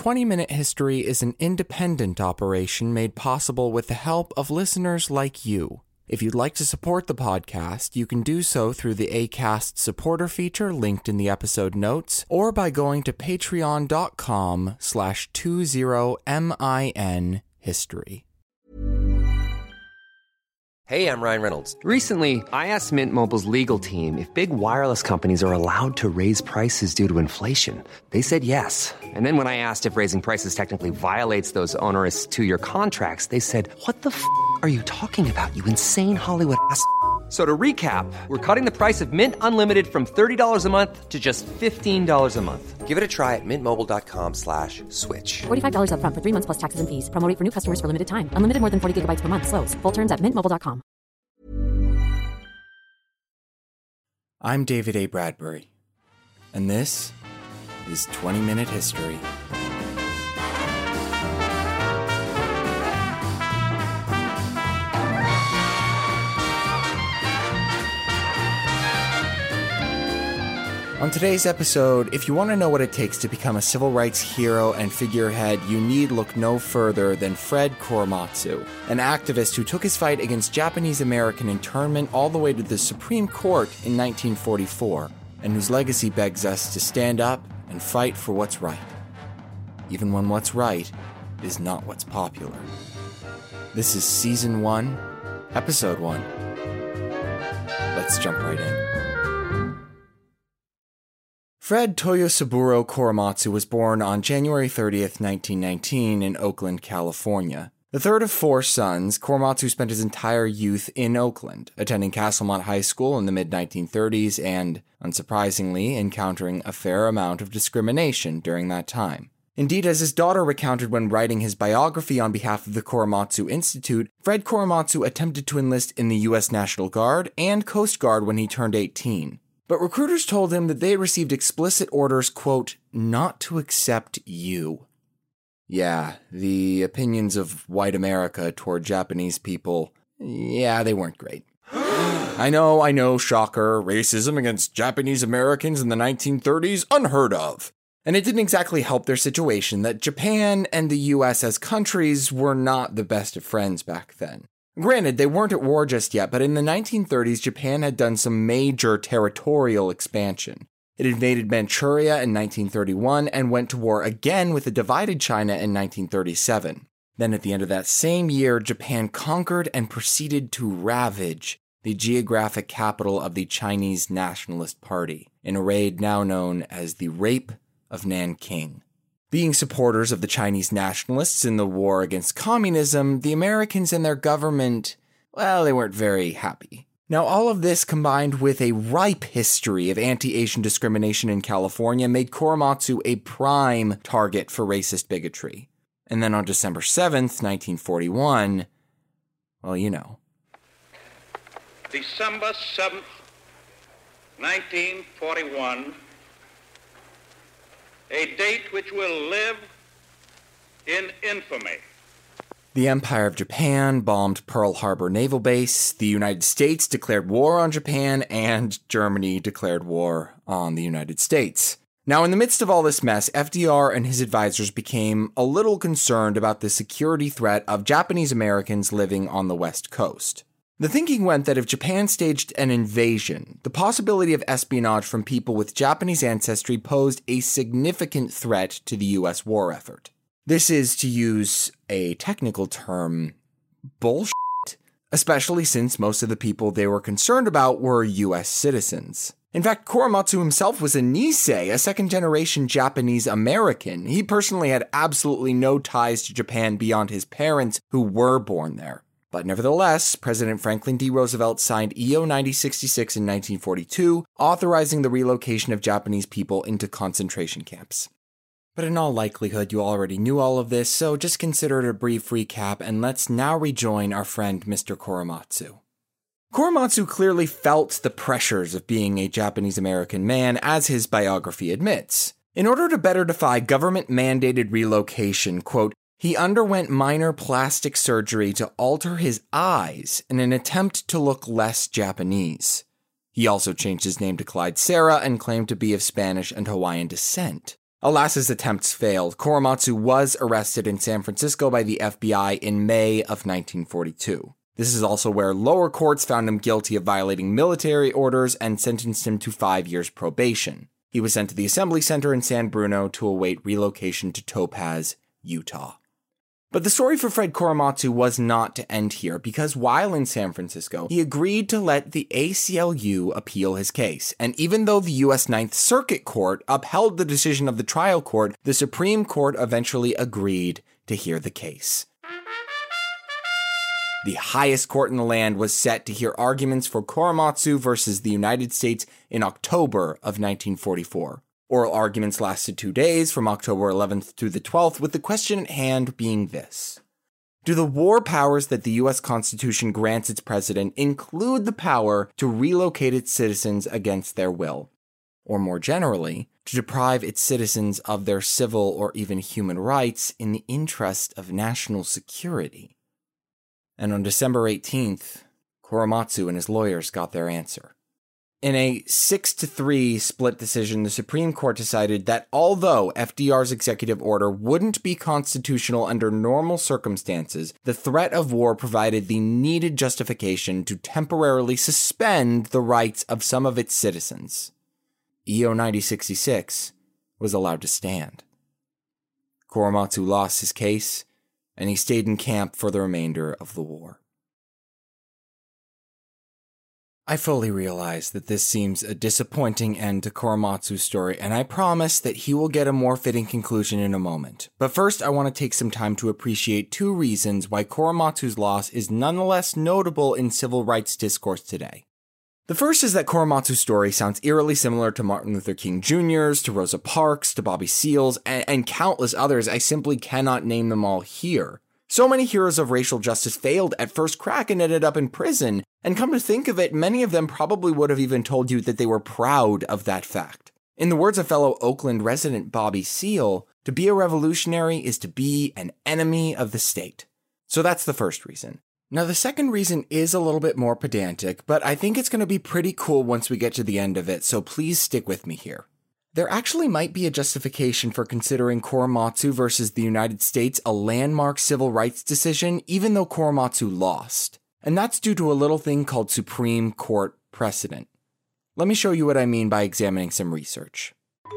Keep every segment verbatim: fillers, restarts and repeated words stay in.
twenty minute History is an independent operation made possible with the help of listeners like you. If you'd like to support the podcast, you can do so through the Acast supporter feature linked in the episode notes, or by going to patreon.com slash 20min history. Hey, I'm Ryan Reynolds. Recently, I asked Mint Mobile's legal team if big wireless companies are allowed to raise prices due to inflation. They said yes. And then when I asked if raising prices technically violates those onerous two-year contracts, they said, what the f*** are you talking about, you insane Hollywood ass f- So to recap, we're cutting the price of Mint Unlimited from thirty dollars a month to just fifteen dollars a month. Give it a try at mintmobile.com slash switch. forty-five dollars up front for three months plus taxes and fees. Promo rate for new customers for limited time. Unlimited more than forty gigabytes per month. Slows full terms at mint mobile dot com. I'm David A. Bradbury, and this is twenty minute History. On today's episode, if you want to know what it takes to become a civil rights hero and figurehead, you need look no further than Fred Korematsu, an activist who took his fight against Japanese-American internment all the way to the Supreme Court in nineteen forty-four, and whose legacy begs us to stand up and fight for what's right, even when what's right is not what's popular. This is Season one, Episode one. Let's jump right in. Fred Toyosaburo Korematsu was born on January thirtieth, nineteen nineteen in Oakland, California. The third of four sons, Korematsu spent his entire youth in Oakland, attending Castlemont High School in the mid nineteen thirties and, unsurprisingly, encountering a fair amount of discrimination during that time. Indeed, as his daughter recounted when writing his biography on behalf of the Korematsu Institute, Fred Korematsu attempted to enlist in the U S National Guard and Coast Guard when he turned eighteen. But recruiters told him that they had received explicit orders, quote, not to accept you. Yeah, the opinions of white America toward Japanese people, yeah, they weren't great. I know, I know, shocker, racism against Japanese Americans in the nineteen thirties, unheard of. And it didn't exactly help their situation that Japan and the U S as countries were not the best of friends back then. Granted, they weren't at war just yet, but in the nineteen thirties, Japan had done some major territorial expansion. It invaded Manchuria in nineteen thirty-one and went to war again with a divided China in nineteen thirty-seven. Then at the end of that same year, Japan conquered and proceeded to ravage the geographic capital of the Chinese Nationalist Party, in a raid now known as the Rape of Nanking. Being supporters of the Chinese nationalists in the war against communism, the Americans and their government, well, they weren't very happy. Now, all of this combined with a ripe history of anti-Asian discrimination in California made Korematsu a prime target for racist bigotry. And then on December seventh, nineteen forty-one, well, you know. December seventh, nineteen forty-one, a date which will live in infamy. The Empire of Japan bombed Pearl Harbor Naval Base, the United States declared war on Japan, and Germany declared war on the United States. Now, in the midst of all this mess, F D R and his advisors became a little concerned about the security threat of Japanese Americans living on the West Coast. The thinking went that if Japan staged an invasion, the possibility of espionage from people with Japanese ancestry posed a significant threat to the U S war effort. This is, to use a technical term, bullshit, especially since most of the people they were concerned about were U S citizens. In fact, Korematsu himself was a Nisei, a second-generation Japanese American. He personally had absolutely no ties to Japan beyond his parents, who were born there. But nevertheless, President Franklin D. Roosevelt signed E O ninety sixty-six in nineteen forty-two, authorizing the relocation of Japanese people into concentration camps. But in all likelihood, you already knew all of this, so just consider it a brief recap, and let's now rejoin our friend Mister Korematsu. Korematsu clearly felt the pressures of being a Japanese-American man, as his biography admits. In order to better defy government-mandated relocation, quote, he underwent minor plastic surgery to alter his eyes in an attempt to look less Japanese. He also changed his name to Clyde Sarah and claimed to be of Spanish and Hawaiian descent. Alas, his attempts failed. Korematsu was arrested in San Francisco by the F B I in May of nineteen forty-two. This is also where lower courts found him guilty of violating military orders and sentenced him to five years probation. He was sent to the Assembly Center in San Bruno to await relocation to Topaz, Utah. But the story for Fred Korematsu was not to end here, because while in San Francisco, he agreed to let the A C L U appeal his case. And even though the U S Ninth Circuit Court upheld the decision of the trial court, the Supreme Court eventually agreed to hear the case. The highest court in the land was set to hear arguments for Korematsu versus the United States in October of nineteen forty-four. Oral arguments lasted two days, from October eleventh to the twelfth, with the question at hand being this. Do the war powers that the U S Constitution grants its president include the power to relocate its citizens against their will? Or more generally, to deprive its citizens of their civil or even human rights in the interest of national security? And on December eighteenth, Korematsu and his lawyers got their answer. In a six to three split decision, the Supreme Court decided that although F D R's executive order wouldn't be constitutional under normal circumstances, the threat of war provided the needed justification to temporarily suspend the rights of some of its citizens. E O ninety sixty-six was allowed to stand. Korematsu lost his case, and he stayed in camp for the remainder of the war. I fully realize that this seems a disappointing end to Korematsu's story, and I promise that he will get a more fitting conclusion in a moment. But first, I want to take some time to appreciate two reasons why Korematsu's loss is nonetheless notable in civil rights discourse today. The first is that Korematsu's story sounds eerily similar to Martin Luther King Junior's, to Rosa Parks, to Bobby Seale's, and, and countless others. I simply cannot name them all here. So many heroes of racial justice failed at first crack and ended up in prison, and come to think of it, many of them probably would have even told you that they were proud of that fact. In the words of fellow Oakland resident Bobby Seale, to be a revolutionary is to be an enemy of the state. So that's the first reason. Now, the second reason is a little bit more pedantic, but I think it's going to be pretty cool once we get to the end of it, so please stick with me here. There actually might be a justification for considering Korematsu versus the United States a landmark civil rights decision, even though Korematsu lost. And that's due to a little thing called Supreme Court precedent. Let me show you what I mean by examining some research.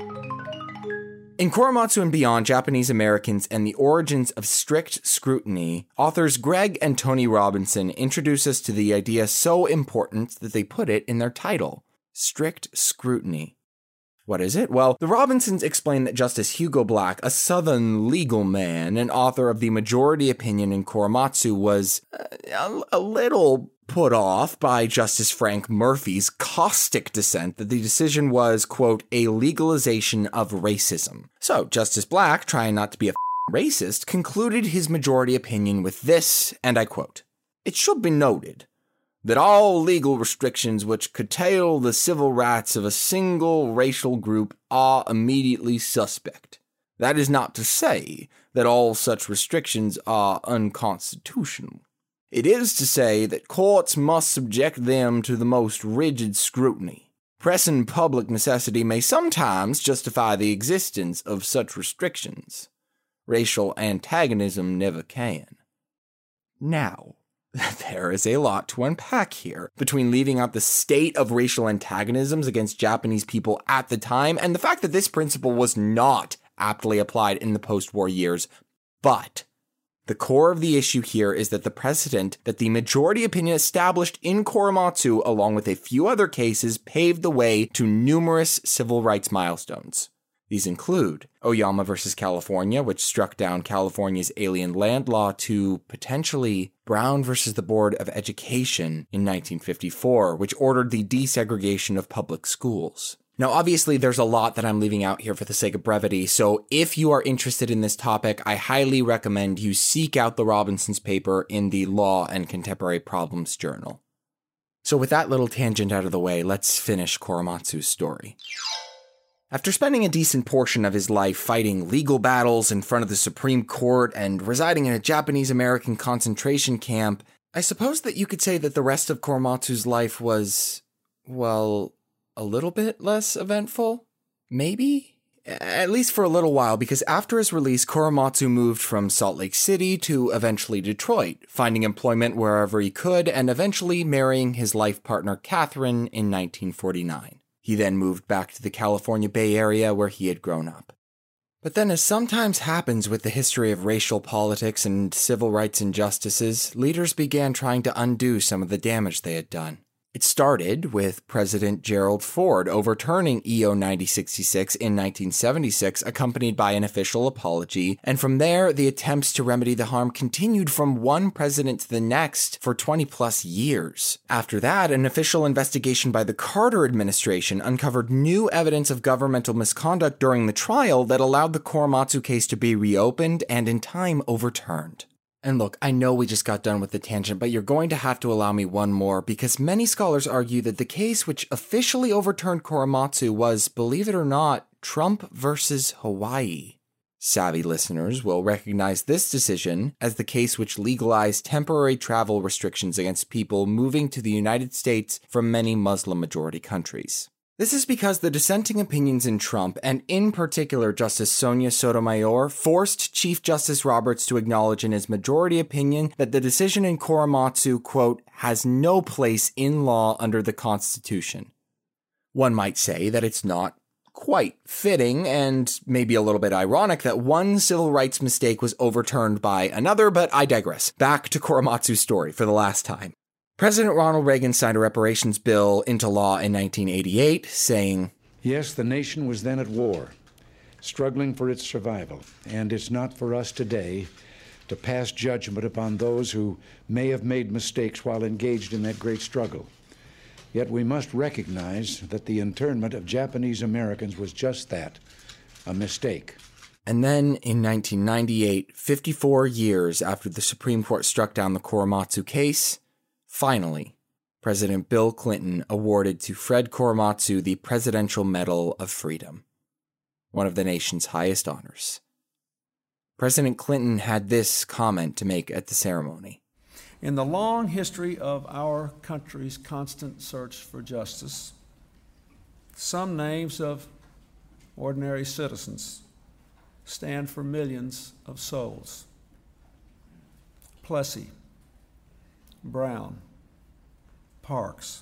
In Korematsu and Beyond, Japanese Americans and the Origins of Strict Scrutiny, authors Greg and Tony Robinson introduce us to the idea so important that they put it in their title, Strict Scrutiny. What is it? Well, the Robinsons explain that Justice Hugo Black, a Southern legal man and author of the majority opinion in Korematsu, was uh, a, a little put off by Justice Frank Murphy's caustic dissent that the decision was, quote, a legalization of racism. So, Justice Black, trying not to be a f- racist, concluded his majority opinion with this, and I quote, "It should be noted that all legal restrictions which curtail the civil rights of a single racial group are immediately suspect. That is not to say that all such restrictions are unconstitutional. It is to say that courts must subject them to the most rigid scrutiny. Pressing public necessity may sometimes justify the existence of such restrictions. Racial antagonism never can." Now, there is a lot to unpack here, between leaving out the state of racial antagonisms against Japanese people at the time and the fact that this principle was not aptly applied in the post-war years. But the core of the issue here is that the precedent that the majority opinion established in Korematsu, along with a few other cases, paved the way to numerous civil rights milestones. These include Oyama versus California, which struck down California's alien land law, to potentially Brown versus the Board of Education in nineteen fifty-four, which ordered the desegregation of public schools. Now, obviously, there's a lot that I'm leaving out here for the sake of brevity, so if you are interested in this topic, I highly recommend you seek out the Robinsons paper in the Law and Contemporary Problems Journal. So with that little tangent out of the way, let's finish Korematsu's story. After spending a decent portion of his life fighting legal battles in front of the Supreme Court and residing in a Japanese-American concentration camp, I suppose that you could say that the rest of Korematsu's life was, well, a little bit less eventful? Maybe? At least for a little while, because after his release, Korematsu moved from Salt Lake City to eventually Detroit, finding employment wherever he could and eventually marrying his life partner Catherine in nineteen forty-nine. He then moved back to the California Bay Area where he had grown up. But then, as sometimes happens with the history of racial politics and civil rights injustices, leaders began trying to undo some of the damage they had done. It started with President Gerald Ford overturning E O ninety sixty-six in nineteen seventy-six, accompanied by an official apology, and from there, the attempts to remedy the harm continued from one president to the next for twenty plus years. After that, an official investigation by the Carter administration uncovered new evidence of governmental misconduct during the trial that allowed the Korematsu case to be reopened and in time overturned. And look, I know we just got done with the tangent, but you're going to have to allow me one more, because many scholars argue that the case which officially overturned Korematsu was, believe it or not, Trump versus Hawaii. Savvy listeners will recognize this decision as the case which legalized temporary travel restrictions against people moving to the United States from many Muslim-majority countries. This is because the dissenting opinions in Trump, and in particular Justice Sonia Sotomayor, forced Chief Justice Roberts to acknowledge in his majority opinion that the decision in Korematsu, quote, has no place in law under the Constitution. One might say that it's not quite fitting and maybe a little bit ironic that one civil rights mistake was overturned by another, but I digress. Back to Korematsu's story for the last time. President Ronald Reagan signed a reparations bill into law in nineteen eighty-eight, saying, "Yes, the nation was then at war, struggling for its survival, and it's not for us today to pass judgment upon those who may have made mistakes while engaged in that great struggle. Yet we must recognize that the internment of Japanese Americans was just that, a mistake." And then in nineteen ninety-eight, fifty-four years after the Supreme Court struck down the Korematsu case, finally, President Bill Clinton awarded to Fred Korematsu the Presidential Medal of Freedom, one of the nation's highest honors. President Clinton had this comment to make at the ceremony. "In the long history of our country's constant search for justice, some names of ordinary citizens stand for millions of souls. Plessy, Brown, Parks.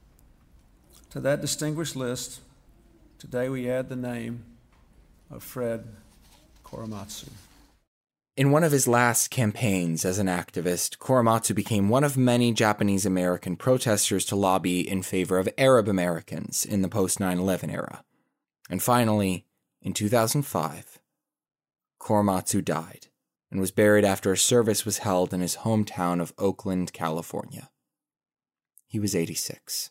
To that distinguished list, today we add the name of Fred Korematsu." In one of his last campaigns as an activist, Korematsu became one of many Japanese American protesters to lobby in favor of Arab Americans in the post nine eleven era. And finally, in two thousand five, Korematsu died and was buried after a service was held in his hometown of Oakland, California. He was eighty-six.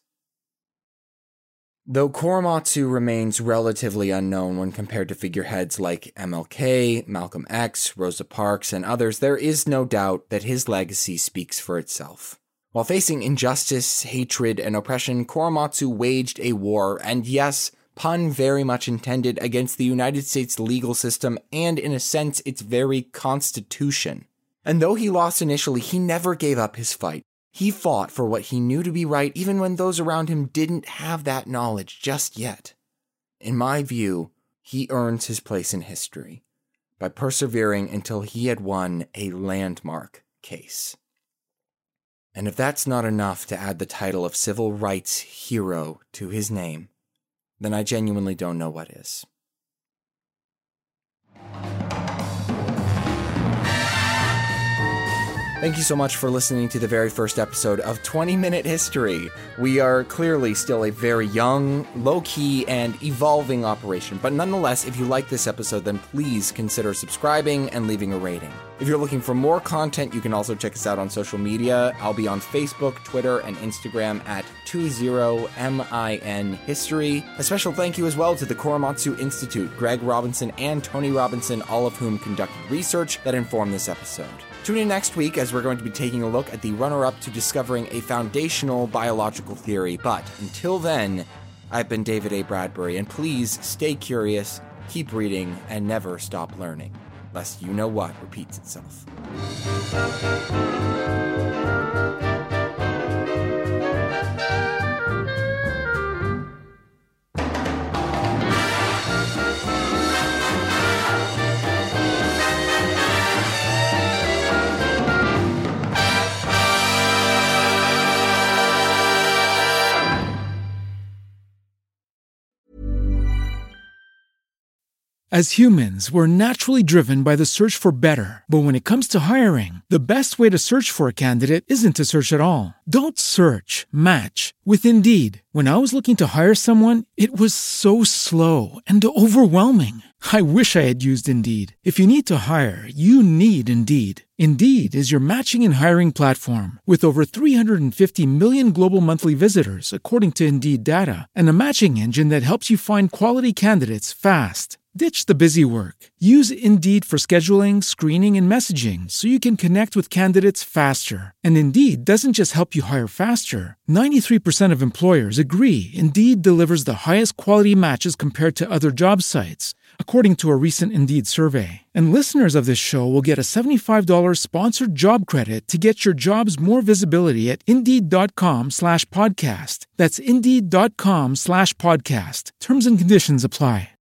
Though Korematsu remains relatively unknown when compared to figureheads like M L K, Malcolm X, Rosa Parks, and others, there is no doubt that his legacy speaks for itself. While facing injustice, hatred, and oppression, Korematsu waged a war, and yes, pun very much intended, against the United States legal system and, in a sense, its very constitution. And though he lost initially, he never gave up his fight. He fought for what he knew to be right, even when those around him didn't have that knowledge just yet. In my view, he earns his place in history by persevering until he had won a landmark case. And if that's not enough to add the title of civil rights hero to his name, then I genuinely don't know what is. Thank you so much for listening to the very first episode of twenty minute History. We are clearly still a very young, low-key, and evolving operation, but nonetheless, if you like this episode, then please consider subscribing and leaving a rating. If you're looking for more content, you can also check us out on social media. I'll be on Facebook, Twitter, and Instagram at twenty min history. A special thank you as well to the Korematsu Institute, Greg Robinson and Tony Robinson, all of whom conducted research that informed this episode. Tune in next week as we're going to be taking a look at the runner-up to discovering a foundational biological theory. But until then, I've been David A. Bradbury, and please stay curious, keep reading, and never stop learning, lest you know what repeats itself. As humans, we're naturally driven by the search for better. But when it comes to hiring, the best way to search for a candidate isn't to search at all. Don't search, match with Indeed. When I was looking to hire someone, it was so slow and overwhelming. I wish I had used Indeed. If you need to hire, you need Indeed. Indeed is your matching and hiring platform with over three hundred fifty million global monthly visitors, according to Indeed data, and a matching engine that helps you find quality candidates fast. Ditch the busy work. Use Indeed for scheduling, screening, and messaging so you can connect with candidates faster. And Indeed doesn't just help you hire faster. ninety-three percent of employers agree Indeed delivers the highest quality matches compared to other job sites, according to a recent Indeed survey. And listeners of this show will get a seventy-five dollars sponsored job credit to get your jobs more visibility at Indeed.com slash podcast. That's Indeed.com slash podcast. Terms and conditions apply.